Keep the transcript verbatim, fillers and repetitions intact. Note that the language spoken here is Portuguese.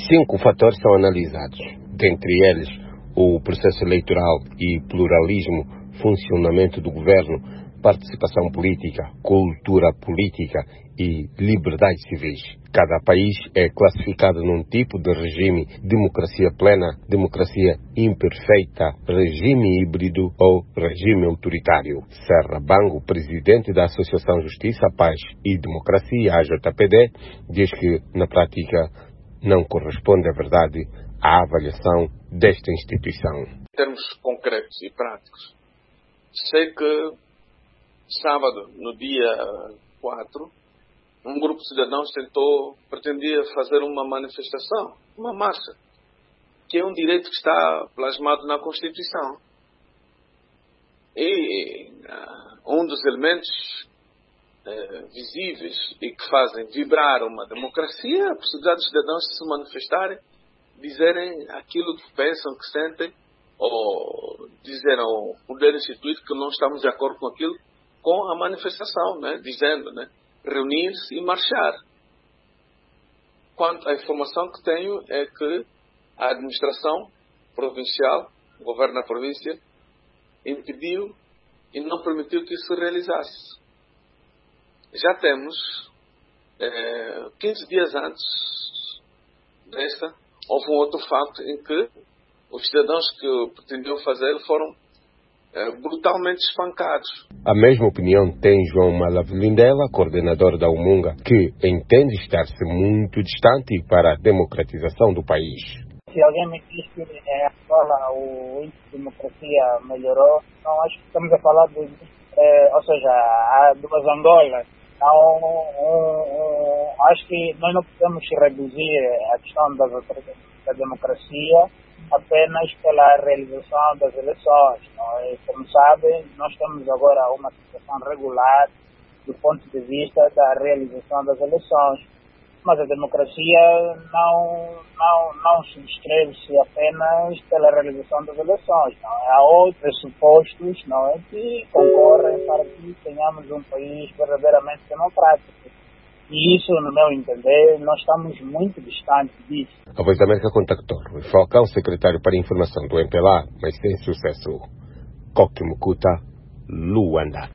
Cinco fatores são analisados, dentre eles o processo eleitoral e pluralismo, funcionamento do governo, participação política, cultura política e liberdades civis. Cada país é classificado num tipo de regime: democracia plena, democracia imperfeita, regime híbrido ou regime autoritário. Serra Bango, presidente da Associação Justiça, Paz e Democracia, A J P D, diz que, na prática, não corresponde à verdade a avaliação desta instituição. Em termos concretos e práticos, sei que sábado, no dia quatro, um grupo de cidadãos tentou, pretendia fazer uma manifestação, uma marcha, que é um direito que está plasmado na Constituição. E uh, um dos elementos uh, visíveis e que fazem vibrar uma democracia é a possibilidade dos cidadãos de se manifestarem, dizerem aquilo que pensam, que sentem, ou dizer ao poder instituído que não estamos de acordo com aquilo, com a manifestação, né? Dizendo, né? Reunir-se e marchar. Quanto à informação que tenho é que a administração provincial, o governo da província, impediu e não permitiu que isso se realizasse. Já temos, é, quinze dias antes desta, houve um outro facto em que os cidadãos que pretendiam fazer foram é, brutalmente espancados. A mesma opinião tem João Malavilindela, coordenador da Umunga, que entende estar-se muito distante para a democratização do país. Se alguém me diz que é, agora o índice de democracia melhorou, não acho que estamos a falar de, é, ou seja, há duas Angolas. Então, um, um, acho que nós não podemos reduzir a questão da, da democracia apenas pela realização das eleições. Não é? Como sabem, nós temos agora uma situação regular do ponto de vista da realização das eleições. Mas a democracia não, não, não subscreve-se apenas pela realização das eleições. Não é? Há outros pressupostos, não é, que concorrem para que tenhamos um país verdadeiramente democrático. E isso, no meu entender, nós estamos muito distantes disso. A Voz da América contactou Rui Falcão, secretário para a informação do M P L A, mas sem sucesso. Coque Mucuta, Luanda.